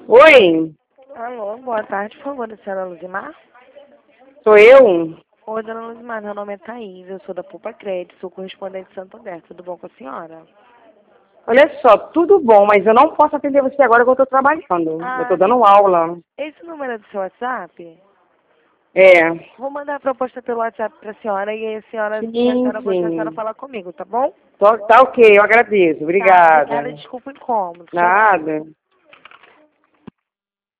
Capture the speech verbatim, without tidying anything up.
Oi, Alô, boa tarde, por favor, da senhora Luzimar. sou eu? Oi, dona Luzimar, meu nome é Thaís, eu sou da Poupa Crédito, sou correspondente de Santo André, tudo bom com a senhora? Olha só, tudo bom, mas eu não posso atender você agora que eu estou trabalhando. Eu estou Ah, dando aula. esse número é do seu WhatsApp? É, Vou mandar a proposta pelo WhatsApp para a senhora e aí a senhora, se a sim, senhora gostar, a senhora sim. fala comigo, tá bom? Tô- tá ok, eu agradeço. Tá, Obrigada. obrigada, desculpa o incômodo. Tchau, tchau. Nada.